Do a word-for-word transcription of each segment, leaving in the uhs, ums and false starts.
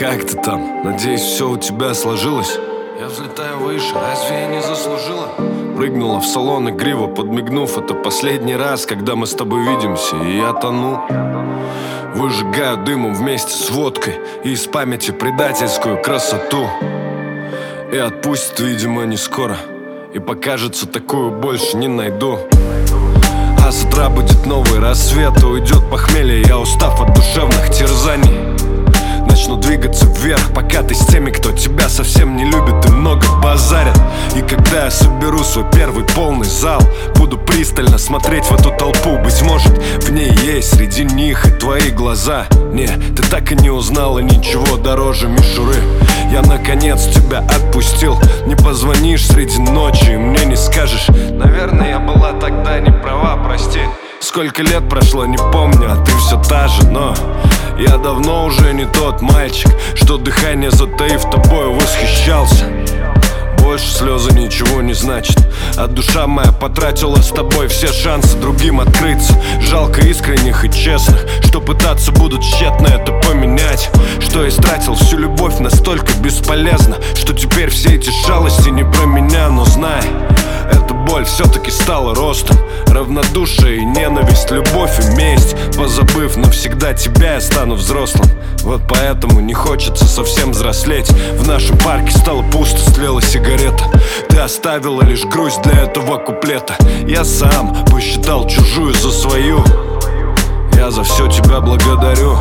Как ты там? Надеюсь, все у тебя сложилось? Я взлетаю выше, разве я не заслужила? Прыгнула в салон игриво, подмигнув. Это последний раз, когда мы с тобой видимся, и я тону. Выжигаю дымом вместе с водкой и из памяти предательскую красоту. И отпустит, видимо, не скоро, и покажется, такую больше не найду. А с утра будет новый рассвет, и уйдет похмелье. Я устав от душевных терзаний. Начну двигаться вверх, пока ты с теми, кто тебя совсем не любит и много базарят. И когда я соберу свой первый полный зал, буду пристально смотреть в эту толпу. Быть может, в ней есть среди них и твои глаза. Не, ты так и не узнала ничего дороже мишуры. Я наконец тебя отпустил. Не позвонишь среди ночи и мне не скажешь: наверное, я была тогда не права, прости. Сколько лет прошло, не помню, а ты все та же, но я давно уже не тот мальчик, что дыхание затаив тобой восхищался. Больше слезы ничего не значит, а душа моя потратила с тобой все шансы другим открыться. Жалко искренних и честных, что пытаться будут тщетно это поменять. Что истратил всю любовь настолько бесполезно, что теперь все эти шалости не про меня. Но знай, эта боль все-таки стала ростом. Равнодушие и ненависть, любовь и месть. Позабыв навсегда тебя, я стану взрослым. Вот поэтому не хочется совсем взрослеть. В нашем парке стало пусто, стлела сигарета. Ты оставила лишь грусть для этого куплета. Я сам посчитал чужую за свою. Я за все тебя благодарю.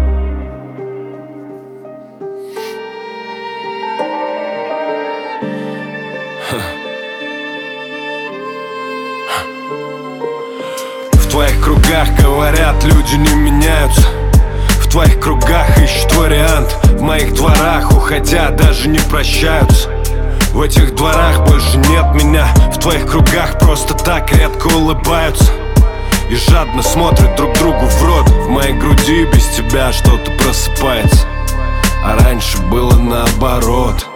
В твоих кругах говорят, люди не меняются. В твоих кругах ищут вариант. В моих дворах, уходя, даже не прощаются. В этих дворах больше нет меня. В твоих кругах просто так редко улыбаются и жадно смотрят друг другу в рот. В моей груди без тебя что-то просыпается, а раньше было наоборот.